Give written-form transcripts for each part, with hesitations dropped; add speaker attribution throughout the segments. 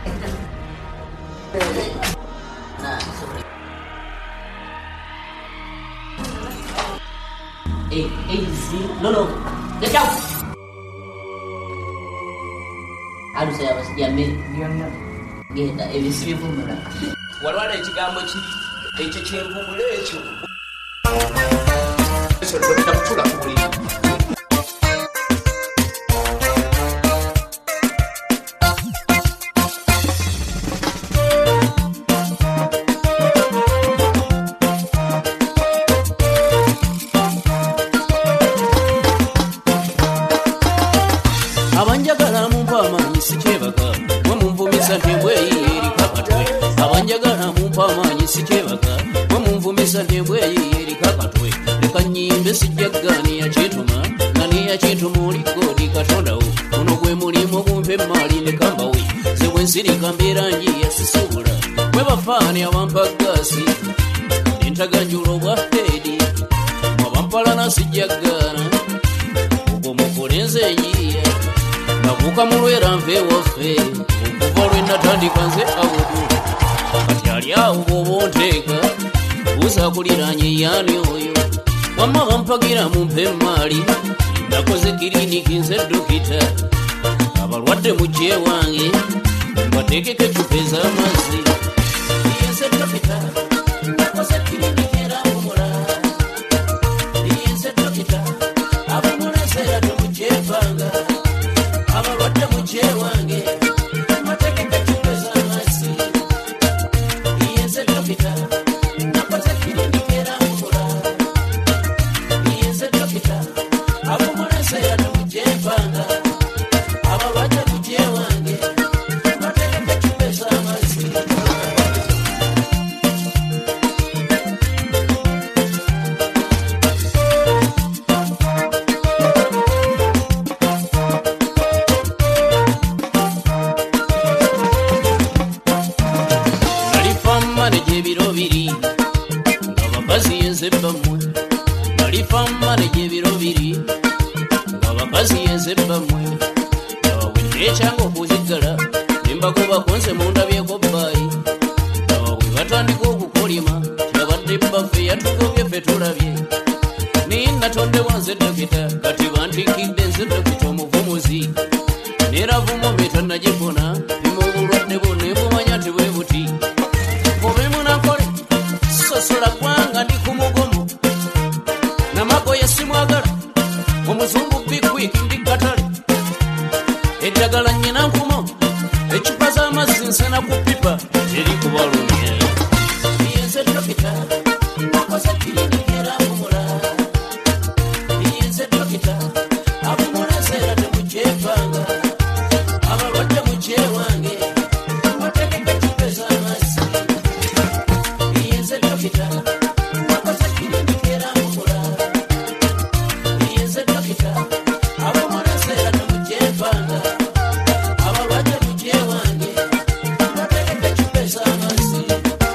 Speaker 1: Nah, sorry. Easy. No. Get out. Aduh saya masih jamil. Genda ebisibe vumula.
Speaker 2: Walwala ekigambo kiri ekyo kyenvumula ekyo. Eso takutula kubuli.
Speaker 3: Abanjagala mumpa amanyi sikyebaga mwe munvumisa ntembweyi eri kakatwe. Abanjagala mumpa amanyi sikyebaga mwe munvumisa ntembweyi eri kakatwe. Leka nnyimbe sijjagani yakituma nga niyakituma olikodi katondawo. Guno gwe mulimu gumpe emaali ne kambawe ze bwe nsirika mbeera njiya sisubula. Mwe bafaani abampa gaasi entaganjula obwa heedi mwabampalana sijjagana ogwo mukolenze enyiya. Nabuka mulwera nve waffe okuva lwe natandika nze awudu. Kati ali awo bw'oba onteeka buuza kuliranye yaani oyo. Wamma bampagira mumpe emaali nakoze kiriniki nze dokita. Abalwadde mujje wange mbateekeko ecupa ez'amazzi. Nze dokita nakoze kiriniki era awumula. Nze dokita awumula eseera temujje mpanga. Abalwadde mujje wange mbateekeko ecupa ez'amazzi. Nze dokita nakoze kiriniki era awumula. Nze dokita awumula eseera temujje mpanga. Abalwadde mujje wange mbateekeko ecupa ez'amazzi. Ebiro biri ng'abakazi yenze bammwe. Nalifamma n'egyebiro biri ng'abakazi yenze bammwe. Bwe nteekyanga okuziggala ne mbagobako nze mundabyeko bbaayi. Bwe batandika okukolima kyabadde baffe yatugobye ffe tulabye. Naye natondewa nze dokita kati bantikidde nze dokita omuvumuzi. Neeravumo bye tannagifuna pima obulwadde bwonna ebumanya tebwe buti. Obe munakole sosola gwanga ndi ku mugomo namagoye simwagala omuzungu bikwiki ndi katale. Eddagala nnyina nkumo ecupa z'amazzi nsena ku pipa eri kubalumya. Nze dokita nakoze kiriniki era awumula. Nze dokita awumula eseera temujje mpanga. Abalwadde mujje wange mbateekeko ecupa ez'amazzi. Nze dokita nakoze kiriniki era awumula. Nze dokita awumula eseera temujje mpanga. Abalwadde mujje wange mbateekeko ecupa ez'amazzi.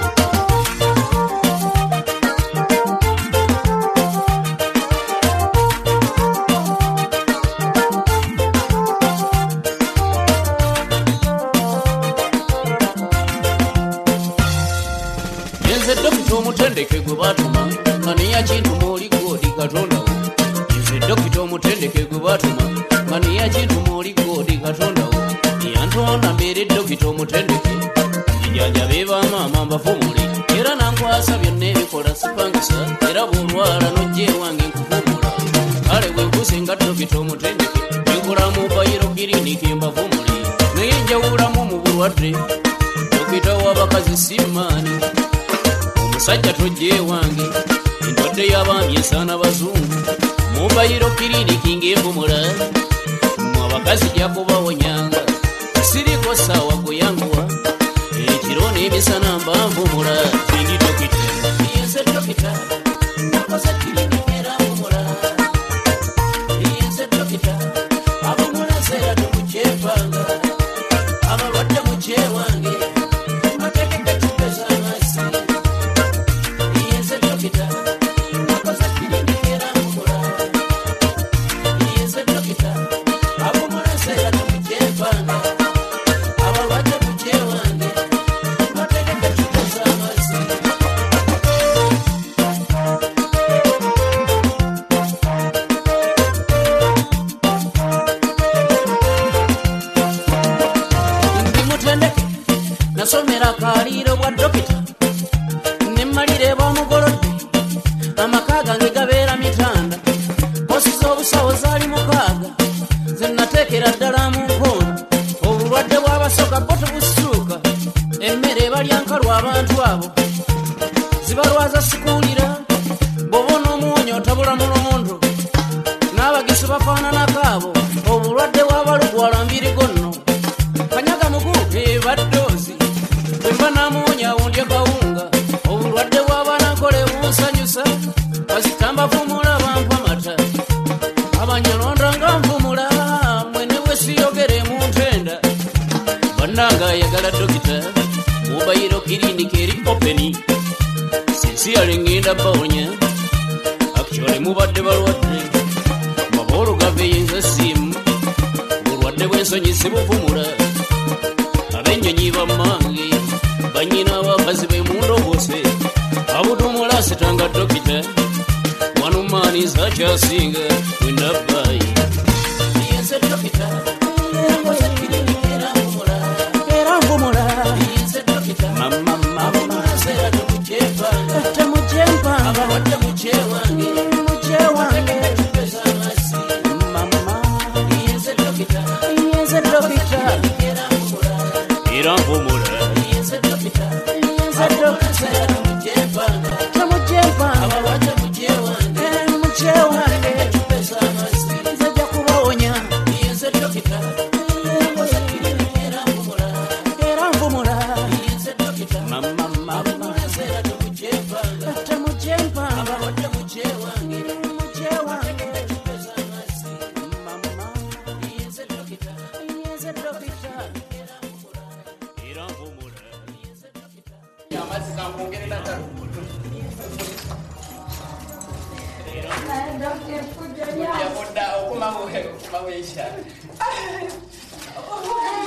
Speaker 3: Nze dokita omutendeke gwe baatuma nga neyakintuma oli godi katondawo. Nze dokita omutendeke gwe baatuma nga neyakintuma oli godi katondawo. Yantonda mbeere dokita omutendeke njijanjabe bamaama mbafumule. Era nankwasa byonna ebikola sipangisa era bw'olwala n'ojja ewange nkufumula. Kale bwe nkusinga dokita omutendeke nkolamu bayiro kiriniki mbafumule. Naye njawulamu mu bulwadde dokita w'abakazi simmaani. Omusajja tojja ewange endwadde y'abaami esaana bazungu. Mubayiro kiriniki ng'envumula mwe abakazi gyakubawonyanga. Siriko ssaawa gwe yanguwa ekiro n'emisana mbanvumula. Ndi dokita nze dokita nakoze kiriniki era awumula. Nze dokita awumula eseera temujje mpanga. Abalwadde mujje wange mbateekeko ecupa ez'amazzi. Nze dokita nakoze kiriniki era awumula. Nze dokita awumula eseera temujje mpanga. nasomera kaliiro bwa dokita nemmalire bwamugolodde amaka gange gabeera mitanda posi z'obusawo zaali 6 zenateekera ddala mu nkono obulwadde bw'abasoka bo tebusuuka emmere ebalyankalwa abantu abo zibalwaza sikuulira bw'obona omuwonyo otabula mu lomondo n'abagisu bafaananako abo obulwadde bw'abalugwala mbirigonno kanyaga muguuke baddoozi bwemba namuwonya awundye kawunga obulwadde bw'abanankole bunsanyusa bazitamba vumula bampa mata abanyalonda nga nvumula mwene bwe siyogere mu ntenda bannanga ayagala dokita mubayiro kiriniki eri openi sinsiyale ngenda bawonya actually mubadde balwadde maboolo gaveyinza simu bulwadde bw'ensonyi sibuvumula abennyonyi bammange banyina abakazi be mundobose abudumula sitanga dokita wanumaani zakyasinga wendabayi yenze dokita era nvumula yenze dokita mamamamasera temujempanga abalwadde mujewange yenze dokita era nvumula nzajja kubawonya era nvumula temujempanga
Speaker 2: Kuja boda, aku mau isya.